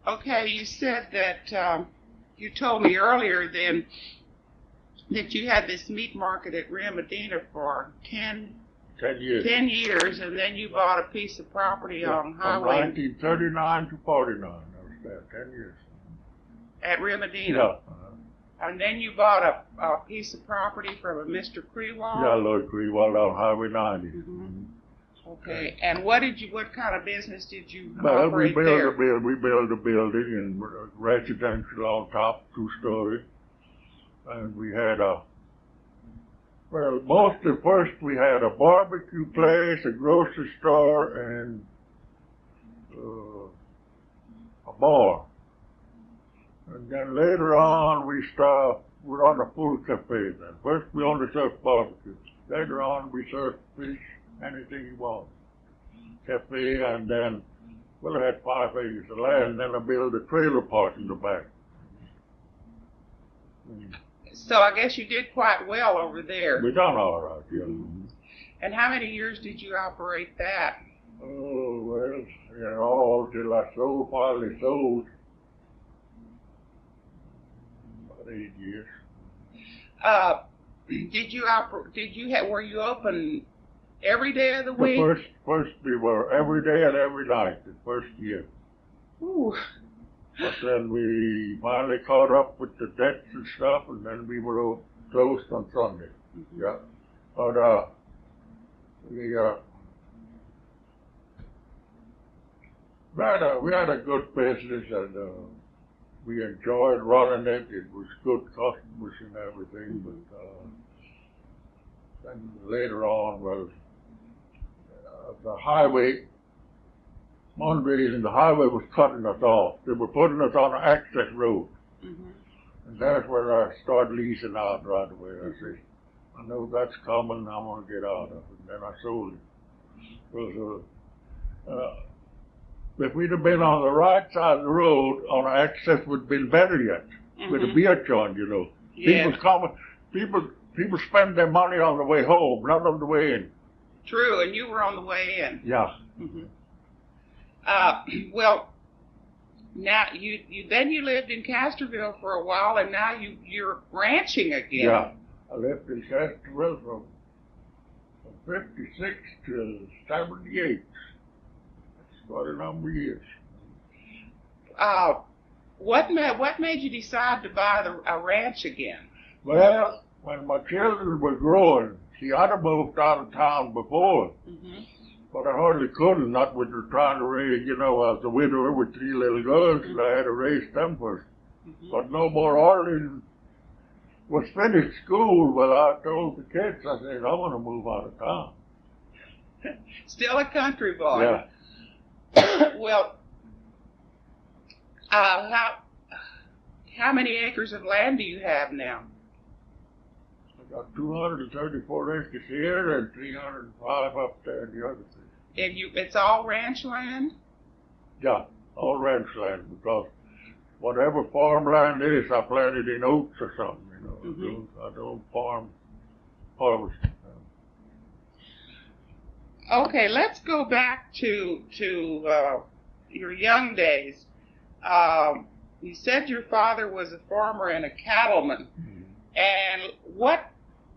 Okay, you said that you told me earlier then that you had this meat market at Rio Medina for 10 years. 10 years, and then you bought a piece of property on From Highway 1939 to 49. I was there 10 years. at Rio Medina. Yeah. And then you bought a piece of property from a Mr. Crewall. Yeah, Lloyd Crewall on Highway 90. Mm-hmm. Okay, and what kind of business did you Well, operate there? we built a building and residential on top, 2-story. And we had mostly first we had a barbecue place, a grocery store, and a bar. And then later on we run a full cafe then. First we only served barbecue. Later on we served fish, anything you want. Cafe, and then, I had 5 acres of land, and then I built a trailer park in the back. So I guess you did quite well over there. We done all right, yeah. Mm-hmm. And how many years did you operate that? Oh, well, all till I finally sold. About 8 years. Were you open every day of the week? First we were every day and every night the first year. Ooh. But then we finally caught up with the debts and stuff, and then we were closed on Sunday. Mm-hmm. Yeah. But we had a good business, and we enjoyed running it. It was good customers and everything. Mm-hmm. But then later on, the highway. One reason the highway was cutting us off. They were putting us on an access road. Mm-hmm. And that's where I started leasing out right away. I said, I know that's coming, I'm going to get out of it. And then I sold it. Because if we'd have been on the right side of the road, on an access would have been better yet. Mm-hmm. With a beer joint, Yeah. People spend their money on the way home, not on the way in. True, and you were on the way in. Yeah. Mm-hmm. Well, now you lived in Castroville for a while, and now you're ranching again. Yeah, I lived in Castroville from 56 to 78. That's quite a number of years. What made you decide to buy a ranch again? Well, when my children were growing, I'd have moved out of town before. Mm-hmm. But I hardly couldn't, not with her trying to raise, I was a widower with 3 little girls, and I had to raise them first. Mm-hmm. But no more Arlene was finished school, well, I told the kids, I said, I want to move out of town. Still a country boy. Yeah. Well, how many acres of land do you have now? I got 234 acres here and 305 up there in the other thing. And it's all ranch land? Yeah, all ranch land, because whatever farmland is, I planted in oats or something, Mm-hmm. I don't harvest. Okay, let's go back to your young days. You said your father was a farmer and a cattleman. Mm-hmm. And what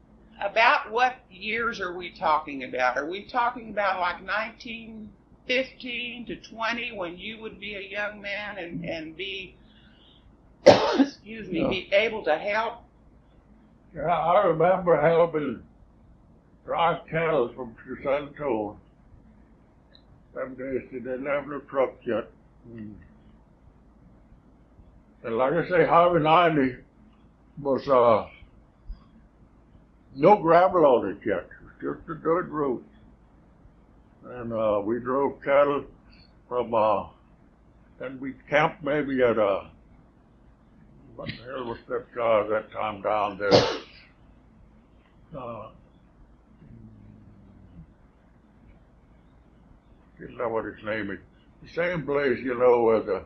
years are we talking about? Are we talking about like 1915 to 20 when you would be a young man and be, be able to help? Yeah, I remember helping drive cattle from San Antonio. Them days they didn't have no trucks yet. Mm. And like I say, Highway 90 was no gravel on it yet. It was just a dirt road. And we drove cattle from, and we camped maybe at what the hell was that guy that time down there? Didn't know what his name is. The same place, where the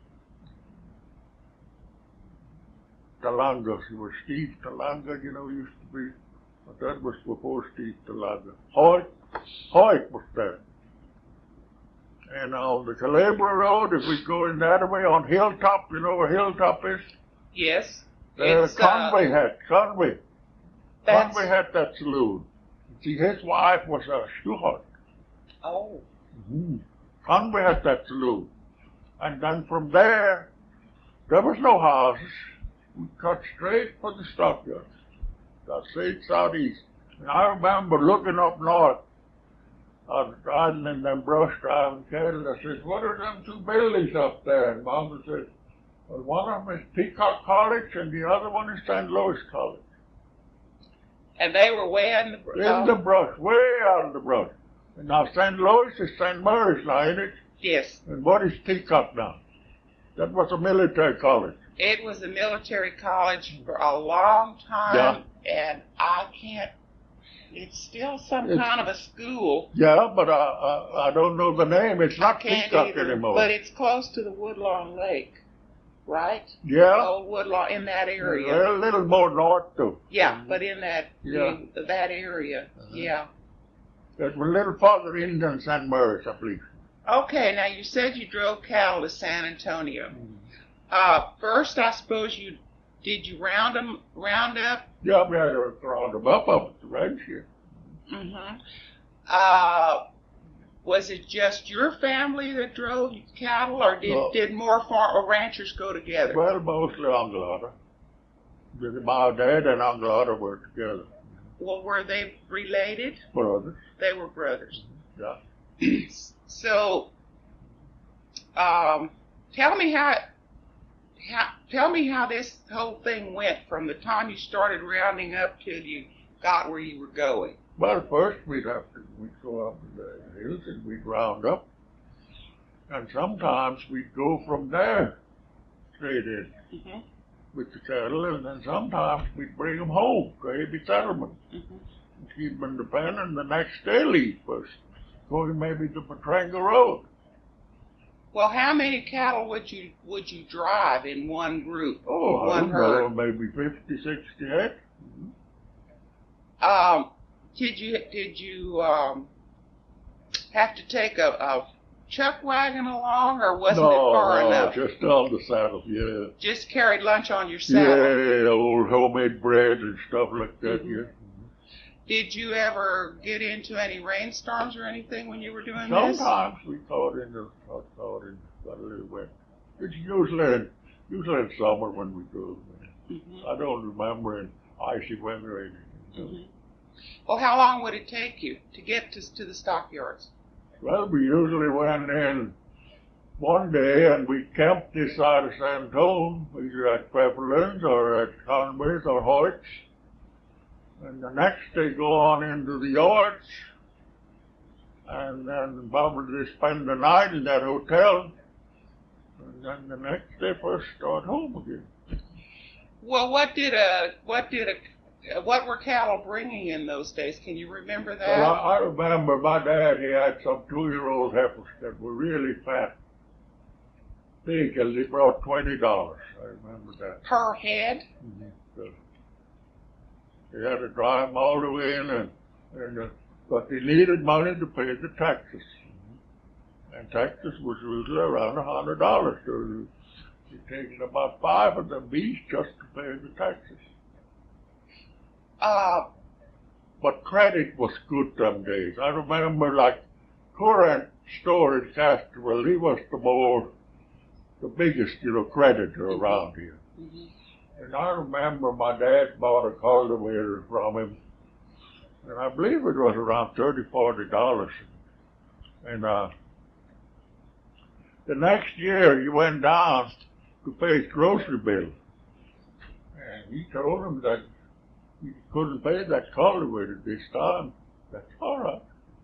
Talanga, it was Steve Talanga, used to be. But that was before Steve Talanga. Hoyt was there. And on the Calabria Road, if we go in that way on Hilltop, you know where Hilltop is? Yes. Conway had Conway That's, had that saloon. See, his wife was a steward. oh, Conway had that saloon. And then from there was no houses. We cut straight for the stockyards. Got straight southeast. And I remember looking up north. I was riding in them brush driving cattle. I said, what are them two buildings up there? And Mama said, well, one of them is Peacock College and the other one is St. Louis College. and they were way in the In the brush, way out of the brush. And now St. Louis is St. Mary's now, ain't it? Yes. And what is Peacock now? That was a military college. It was a military college for a long time, and I can't. It's still some kind of a school. Yeah, but I don't know the name. It's not Peacock Either, anymore. but it's close to the Woodlawn Lake, right? Yeah. Old Woodlawn, in that area. Well, a little more north too. Yeah, but in that that area, It was a little farther in than St. Mary's, I believe. Okay, now you said you drove cattle to San Antonio. First, I suppose did you round up? Yeah, we had to round them up at the ranch here. Was it just your family that drove cattle, or did more ranchers go together? Well, mostly Uncle Otter. My dad and Uncle Otter were together. Well, were they related? Brothers. They were brothers. Yeah. So, tell me how this whole thing went from the time you started rounding up till you got where you were going. Well, first we'd go up in the hills and we'd round up, and sometimes we'd go from there straight in with the cattle, and then sometimes we'd bring them home to Aby Settlement and keep them in the pen, and the next day leave us, going maybe to Petrangle Road. Well, how many cattle would you drive in one group? Oh, one herd? Maybe 50, 60 head. Did you have to take a chuck wagon along, or wasn't it far enough? No, just on the saddle, yeah. Just carried lunch on your saddle? Yeah, old homemade bread and stuff like that, yeah. Did you ever get into any rainstorms or anything when you were doing Sometimes this? Sometimes we got a little wet. It's usually in summer when we go. I don't remember in icy weather or anything. Well, how long would it take you to get to the stockyards? Well, we usually went in one day and we camped this side of San Antonio, either at Pepperlands or at Conway's or Hoyt's. And the next day go on into the yards, and then probably spend the night in that hotel, and then the next day first start home again. Well, what were cattle bringing in those days? Can you remember that? Well, I remember my dad, he had some 2-year-old heifers that were really fat, big, and they brought $20. I remember that. Per head? So they had to drive them all the way in, but they needed money to pay the taxes. And taxes was usually around $100. So you're taking about 5 of them each just to pay the taxes. But credit was good them days. I remember, like, Current store in Castroville, he was the biggest, creditor around here. And I remember my dad bought a cultivator from him, and I believe it was around $30, $40. And the next year he went down to pay his grocery bill, and he told him that he couldn't pay that cultivator this time. That's all right.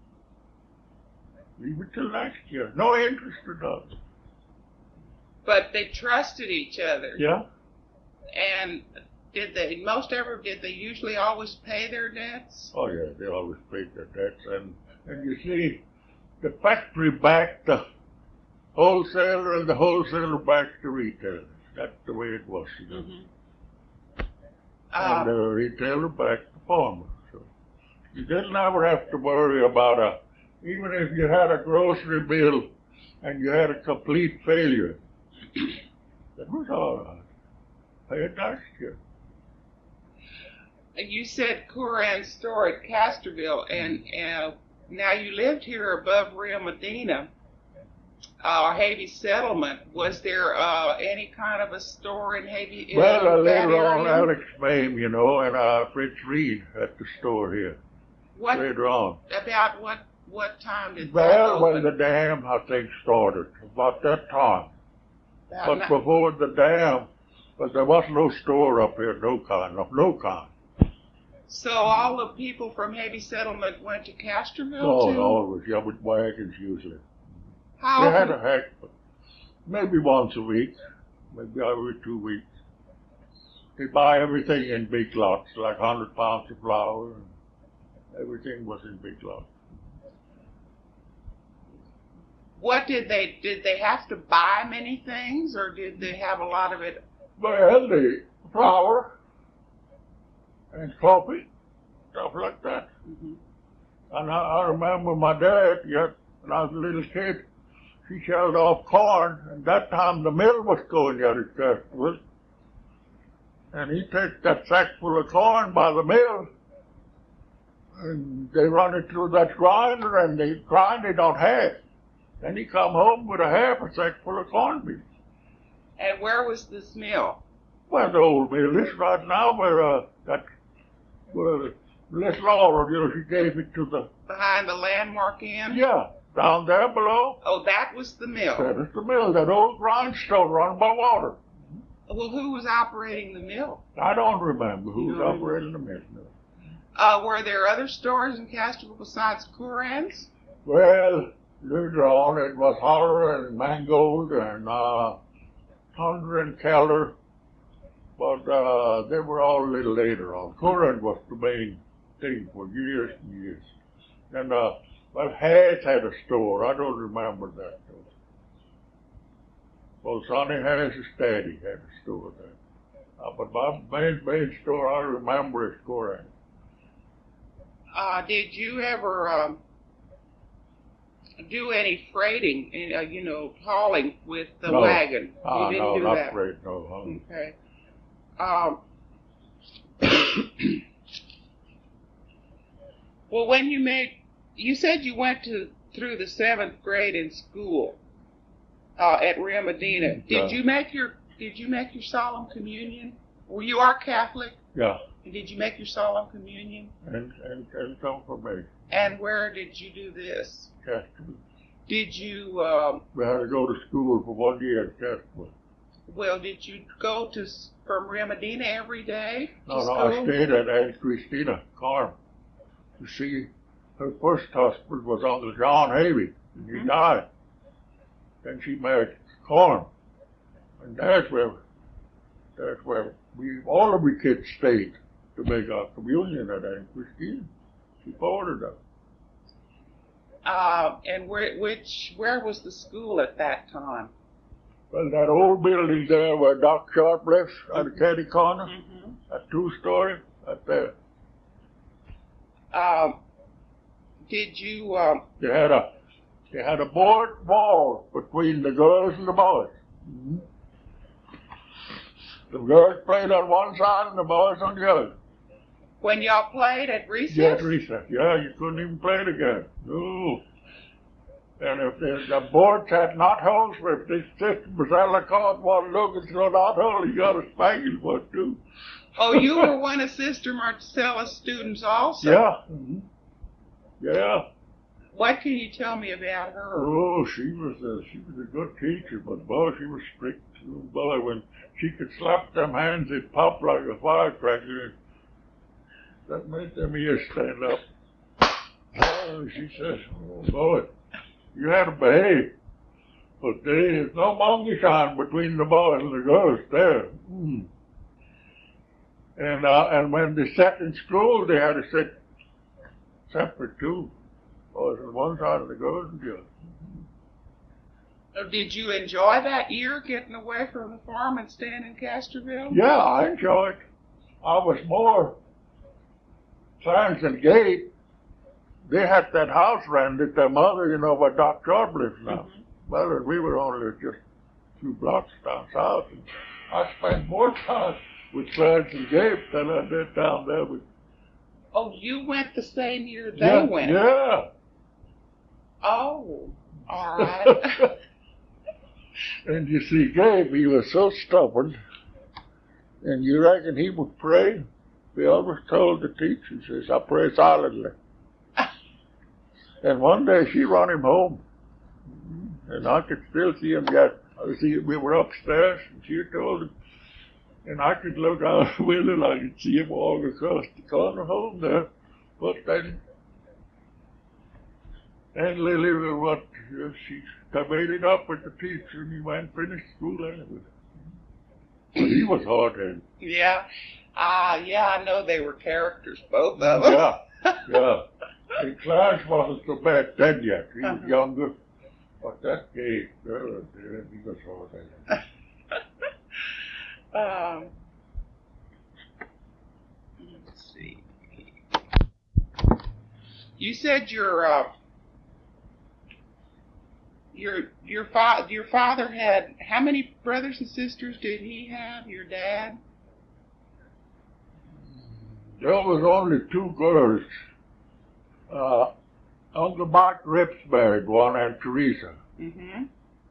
Leave it till next year. No interest at all. But they trusted each other. Yeah. And did they usually always pay their debts? Oh yeah, they always paid their debts, and you see, the factory backed the wholesaler, and the wholesaler backed the retailer. That's the way it was, And the retailer backed the farmer. So you didn't ever have to worry about even if you had a grocery bill and you had a complete failure. That was all right. Pay attention. You said Curran's store at Castroville, and now you lived here above Rio Medina, Havey Settlement. Was there any kind of a store in Havey? Well, that later on, area? Alex Mame, you know, and Fritz Reed at the store here. What Later on. about what time did that Well, when open? the dam, I think, started, about that time. About But before the dam, but there was no store up here, no kind. So all the people from Havey Settlement went to Castroville No, too? always, yeah, with wagons usually. How They had often? a heck, but maybe once a week, maybe every 2 weeks. They buy everything in big lots, like 100 pounds of flour, and everything was in big lots. What did they have to buy many things, or did they have a lot of it? Well, the flour and coffee, stuff like that. Mhm. And I remember my dad, yet when I was a little kid, he shelled off corn, and that time the mill was going yet at Castroville. And he takes that sack full of corn by the mill, and they run it through that grinder, and they grind it on half. Then he come home with a half a sack full of corned beef. And where was this mill? Well, the old mill is right now where Les Laura, you know, she gave it to the, Behind the Landmark Inn? yeah, down there below. Oh, that was the mill. That is the mill, that old grindstone run by water. Well, who was operating the mill? I don't remember who was No. operating the mill. Were there other stores in Castroville besides Curran's? Well, later on it was Holler and Mangold and Thunder and Keller, but they were all a little later on. Curran was the main thing for years and years. And well, Hayes had a store. I don't remember that though. Well, Sonny Hayes' daddy had a store there. But my main store I remember is Curran. Did you ever do any freighting, hauling with the No. wagon? You didn't No, do not that. freight, no. Okay. Well, when you said you went through the 7th grade in school at Rio Medina. Did you make your solemn communion? Well, you are Catholic. Yeah, And did you make your solemn communion? and confirmation. And where did you do this? Castroville. Did you We had to go to school for 1 year at Castroville. did you go from Rio Medina every day to No, school? I stayed at Aunt Christina Carm. You see, her first husband was Uncle John Havey, and he died. Then she married Carm. And that's where all of we kids stayed to make our communion at Aunt Christina. She boarded us. And where was the school at that time? Well, that old building there where Doc Sharp lives, at the Caddy Corner, Mm-hmm. that 2-story, right there. Did you? They had a board wall between the girls and the boys. Mm-hmm. The girls played on one side and the boys on the other. When y'all played at recess? Yeah, at recess. Yeah, you couldn't even play together. No. And if the boards had knot holes, if this Sister Marcella caught one looking through a knot hole, you got a spanking for it too. Oh, you were one of Sister Marcella's students also? Yeah. Mm-hmm. Yeah. What can you tell me about her? Oh, she was a good teacher, but boy, she was strict. Boy, when she could slap them hands, it popped like a firecracker. That made them ears stand up. Oh, she says, oh boy, you had to behave. But there is no monkey shine between the boys and the girls there. Mm. And when they sat in school, they had to sit separate too. Boys on one side of the girls and the other. Did you enjoy that year getting away from the farm and staying in Castroville? Yeah, I enjoyed. I was more Clarence and Gate. They had that house rented, their mother, where Doc Sharp lives now. Well, and we were only just 2 blocks down south, and I spent more time with Clarence and Gabe than I did down there with... Oh, you went the same year they went? Yeah. Oh, all right. And you see, Gabe, he was so stubborn, and you reckon he would pray? We always told the teacher, he says, I pray silently. And one day she run him home, and I could still see him yet. We were upstairs, and she told him, and I could look out the window and I could see him walk across the corner home there. But then Lily was what, she made it up with the teacher, and he went and finished school anyway. But he was hard-headed. Yeah. Yeah, I know they were characters, both of them. Yeah. And Clarence wasn't so bad then yet. He was younger. But that Gabe, he was hard-headed. Let's see. You said your father had, how many brothers and sisters did he have? Your dad? There was only 2 girls. Uncle Mark Rips married one, and Teresa. Mm-hmm.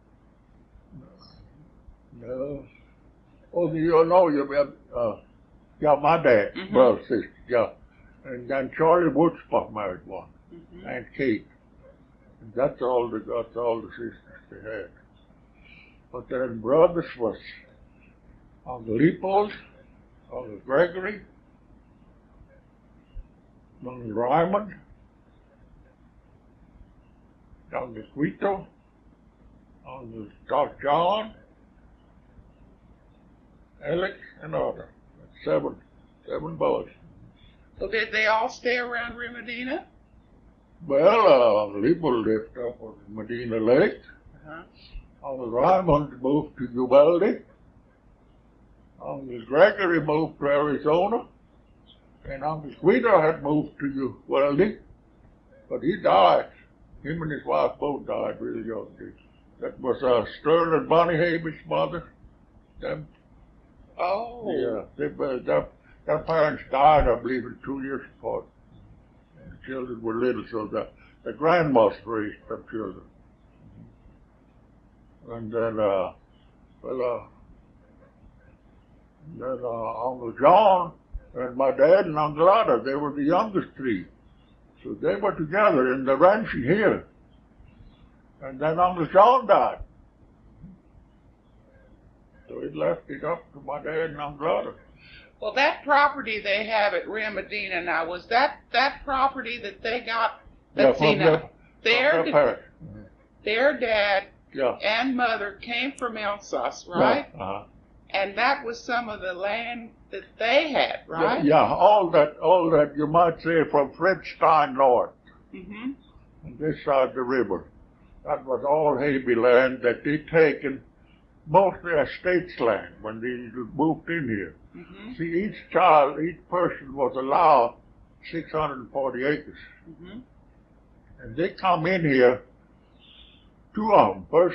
No. Oh, you know, yeah, my dad, brother, sister, yeah. And then Charlie Woodsbach married one, and Kate. And that's all the sisters they had. But then brothers was Uncle Leopold, Uncle Gregory, Uncle Raymond, Uncle Quito, Uncle Doc John, Alex, and other. 7 boys. So did they all stay around Rio Medina? Well, Leopold lived up on Medina Lake. Uncle Raymond moved to Uvalde. Uncle Gregory moved to Arizona. And Uncle Quito had moved to Uvalde. But he died. Him and his wife both died really young. That was Sterling and Bonnie Habe's mother. Them. Oh. Yeah, their parents died, I believe, in 2 years apart. And the children were little, so the grandmas raised them children. And then, Uncle John and my dad and Uncle Otto, they were the youngest 3. So they were together in the ranching here. And then Uncle John died. So it left it up to my dad and Uncle Otto. Well, that property they have at Rio Medina now, was that property that they got? Yeah, from their dad yeah. and mother came from Alsace, right? Yeah. And that was some of the land that they had, right? Yeah, all that you might say from Fredstein north. Mm-hmm. On this side of the river. That was all Habe land that they'd taken, mostly estates land when they moved in here. Mm-hmm. See, each person was allowed 640 acres. Mm-hmm. And they come in here, 2 of them. First,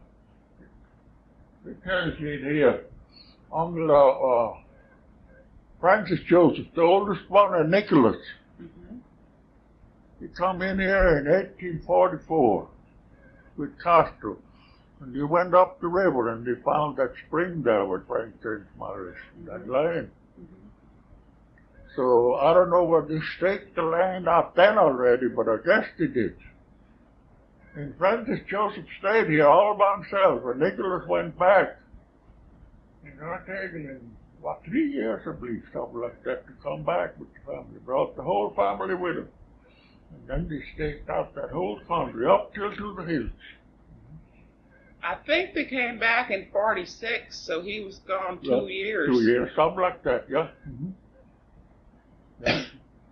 they tells you in here, Uncle Francis Joseph, the oldest one, and Nicholas. Mm-hmm. He come in here in 1844 with Castro. And they went up the river and they found that spring there with Frank James Morris, that land. Mm-hmm. So I don't know whether they staked the land out then already, but I guess they did. And Francis Joseph stayed here all by himself, and Nicholas went back. And it taken him, about 3 years, I believe, something like that, to come back with the family. Brought the whole family with him. And then they staked out that whole country, up till to the hills. I think they came back in 46, so he was gone 2 years. 2 years, something like that, yeah. Mm-hmm. Yeah.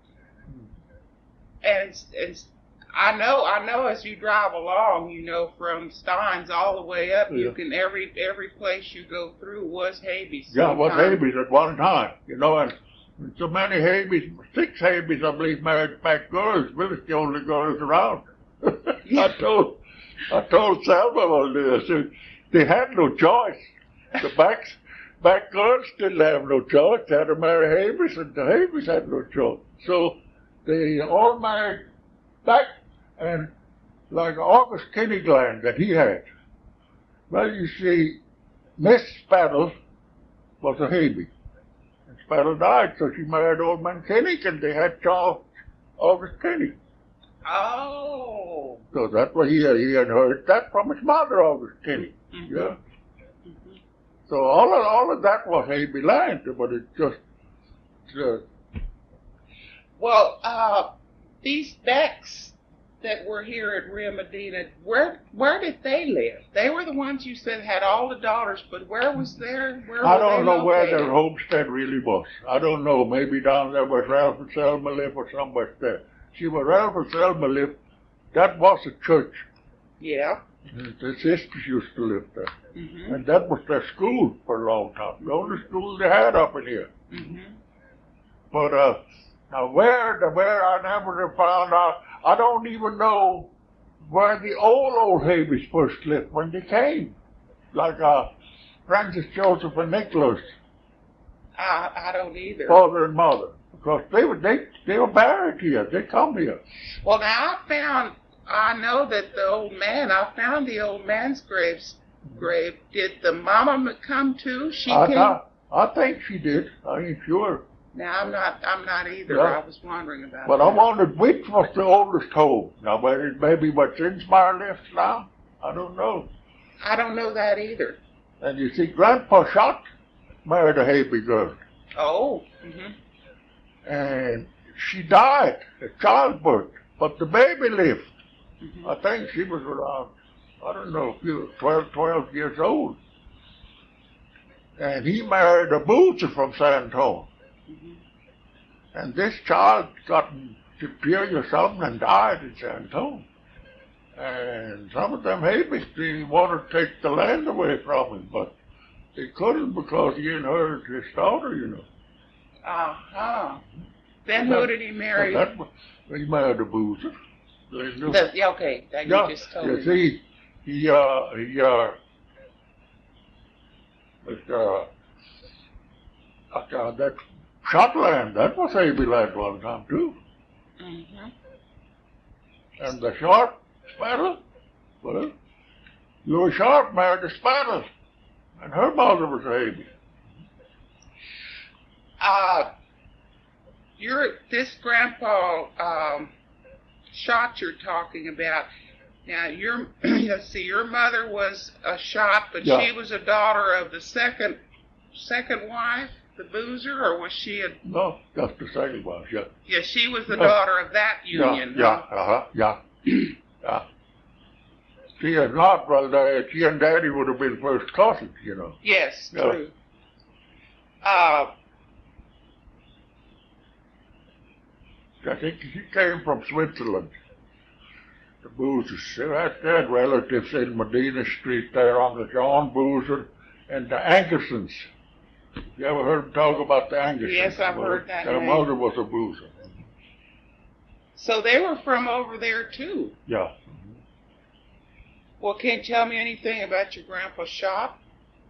And I know as you drive along, you know, from Steins all the way up, you can every place you go through was Habe's. Yeah, was Habe's at one time, you know, and so many Habe's, 6 Habe's, I believe, married back girls. Willis the only girls around. I told I told Selma one day, I said, they had no choice. The back girls didn't have no choice. They had to marry Habeas, and the Habeas had no choice. So they all married back, and like August Kinnigland that he had. Well, you see, Miss Spanel was a Habeas. And Spanel died, so she married old man Kinnick, and they had Charles August Kinnick. Oh. So that's what he inherited that from his mother, August Kinnick. Mm-hmm. Yeah. So all of that was Habeas land, but it just. Well, these Becks that were here at Rio Medina, where did they live? They were the ones you said had all the daughters, but where was their? I don't know where their homestead really was. I don't know. Maybe down there where Ralph and Selma lived or somewhere there. See, where Ralph and Selma lived, that was a church. Yeah. The sisters used to live there. Mm-hmm. And that was their school for a long time. The only school they had up in here. Mm-hmm. But now where I never found out. I don't even know where the old Habeas first lived when they came. Like Francis, Joseph, and Nicholas. I don't either. Father and mother. Because they were buried here. They come here. Well, now I know that I found the old man's grave. Did the mama come too? She came? I think she did. I ain't sure. Now, I'm not either. Yeah. I was wondering about But that. I wondered which was the oldest home. Now, maybe what Zinsmeyer lives now? I don't know. I don't know that either. And you see, Grandpa Schott married a Habeas girl. Oh. Mm-hmm. And she died at childbirth, but the baby lived. Mm-hmm. I think she was around, I don't know, 12 years old. And he married a boozer from San Antonio. Mm-hmm. And this child got diphtheria or something and died in San Antonio. And some of them Habeas, they wanted to take the land away from him, but they couldn't because he inherited his daughter, you know. Uh-huh. Then who did he marry? He married a boozer. Okay, that you just told me. You see, that Shotland, that was Habeas land one time too. Mm-hmm. And the Sharp Spanel, well, Louis Sharp married a Spanel, and her mother was a Habeas. This Grandpa Schott you're talking about. Now, let's see, your mother was a Schott, but Yeah. she was a daughter of the second wife, the boozer, or was she a? No, just the second one, yeah. Yeah, she was the daughter of that union. Yeah. See, if not, well, she and Daddy would have been first cousins, you know. Yes, Yeah. true. I think she came from Switzerland. The Boozers. They had relatives in Medina Street there on the John Boozer and the Ankersons. You ever heard them talk about the Ankersons? Yes, I've heard that Their name. mother was a Boozer. So they were from over there too. Yeah. Well, can you tell me anything about your Grandpa Schott?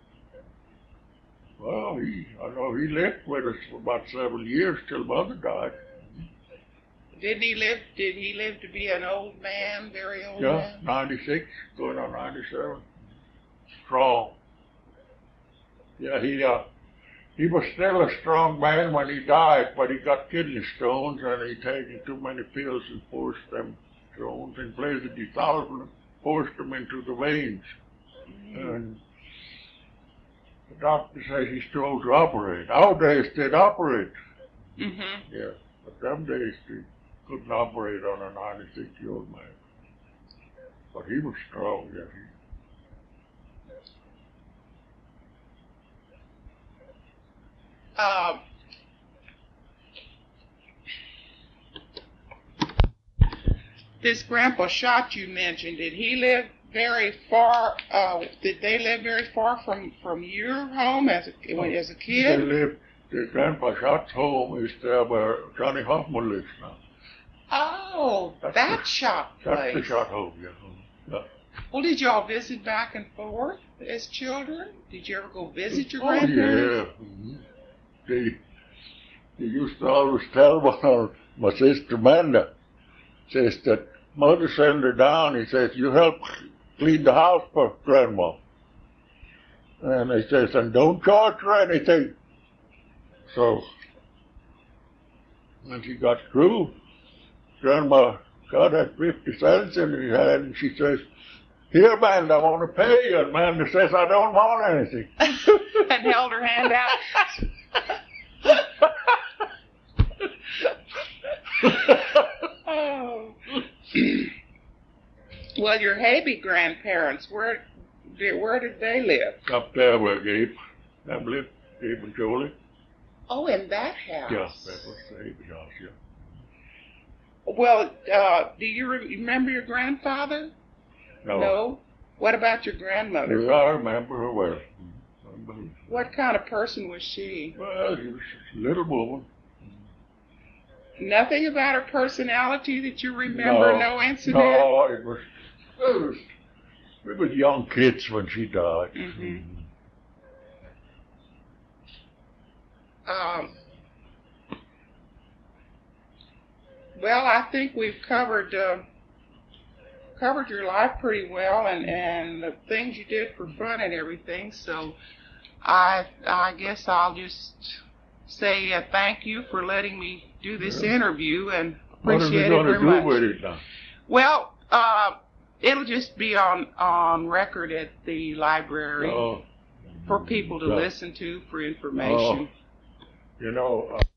Well, I know he lived with us for about 7 years till Mother died. Did he live to be an old man, very old Yeah, man? 96, going on 97. Strong. Yeah, he was still a strong man when he died, but he got kidney stones and he taken too many pills and forced them stones in place of dissolving, forced them into the veins. And the doctor says he's too old to operate. Nowadays they'd operate. Mm-hmm. Yeah, but them days they couldn't operate on a 96-year-old man. But he was strong, yeah. This Grandpa Schott you mentioned, did he live very far? Did they live very far from your home as a kid? They lived. The Grandpa Schott's home is there where Johnny Hoffman lives now. Oh, that Schott place. That's the Schott home, yeah. Well, did y'all visit back and forth as children? Did you ever go visit your Oh, grandparents? yeah. He used to always tell my sister Amanda, says that mother sent her down. He says, you help clean the house for Grandma. And he says, and don't charge her anything. So, when she got through, Grandma got that 50 cents in her hand, and she says, here, Amanda, I want to pay you. And Amanda says, I don't want anything. And held her hand out. Oh. Well, your Habe grandparents, where did they live? Up there where Gabe lived, Gabe and Jolie. Oh, in that house. Yeah, that was the Gabe house, yeah. Well, do you remember your grandfather? No. What about your grandmother? Yeah, I remember her well. What kind of person was she? Well, she was a little woman. Nothing about her personality that you remember? No incident? No, we were young kids when she died. Mm-hmm. Well, I think we've covered your life pretty well, and the things you did for fun and everything. So, I guess I'll just say thank you for letting me do this interview, and appreciate it very much. What are we going to do with it now? Well, it'll just be on record at the library for people to listen to for information. You know.